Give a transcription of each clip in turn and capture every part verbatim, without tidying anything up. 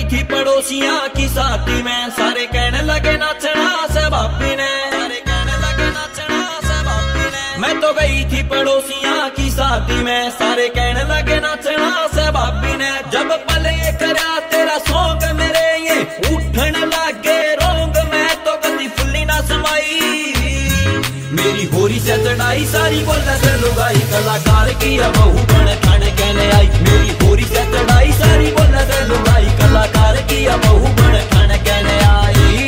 थी पड़ोसियां की साथी में, सारे कहने लगे नाचना से भाभी ने, सारे कहने लगे नाचना से भाभी ने। मैं तो गई थी पड़ोसियां की साथी में, सारे कहने लगे नाचना से भाभी ने। जब पले करा तेरा सॉन्ग मेरे ये उठने लगे रोंग, मैं तो कभी फुल्ली ना समाई। मेरी होरी से चढ़ाई सारी बोला से लुगाई, कलाकार की अब बहू बन खाने कहने आई। मेरी होरी से चढ़ाई सारी बोला से लुगाई, कलाकार की अब बहू बन खाने कहने आई।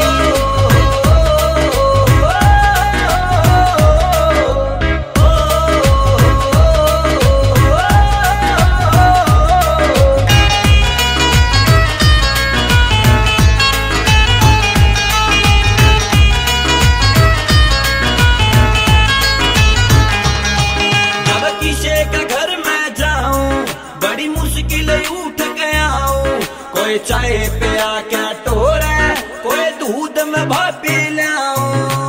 उठ गया हूँ कोई चाय पिया क्या टोरा, कोई दूध में भापी लाऊं।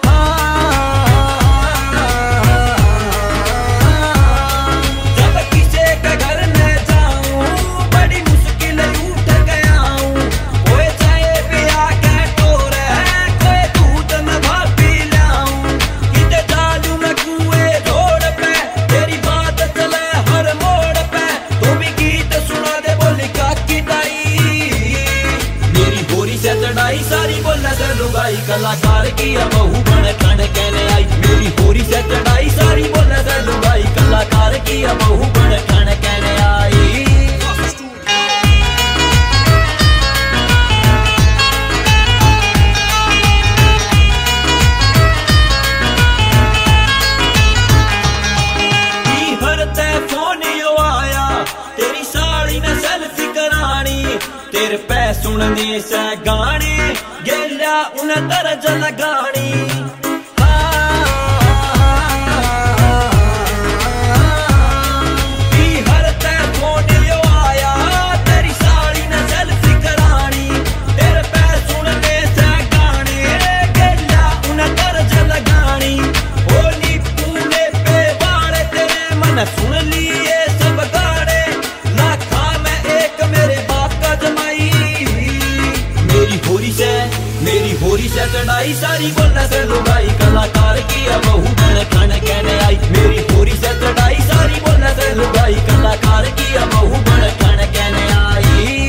जब किसी के घर में जाऊं बड़ी मुश्किल उठ गया हूँ, कोई चाय पिया क्या टोरा, कोई दूध में भापी लाऊं। किते डालूं मैं कुएं जोड़ पे, तेरी बात चले हर मोड़ पे, तो भी गीत सुना दे बोली काकी ताई। मेरी होरी से चढ़ाई सारी बोला से लुगाई, कलाकार की अब बहू बन खाने कहने आई। मेरी होरी से चढ़ाई सारी बोला से लुगाई, कलाकार की अब बहू बन खाने कहने आई। तेरे पै सुनने से गाने गेल्या उन तरज लगानी। हर तै फोन यो आया तेरी साड़ी ने सेल्फी करानी। तेरे पै सुनने से गाने गेल्या उन तरज लगानी। होली पूने पे वाले तेरे मन सुन लिए सब गाने, लाखा में एक मेरे बाप का जमाई। मेरी होरी से मेरी होरी से चढ़ाई सारी बोलने से लुगाई, कलाकार की अब बहू बन खाने कहने आई। मेरी होरी से चढ़ाई सारी बोलने से लुगाई, कलाकार की अब बहू बन खाने कहने आई।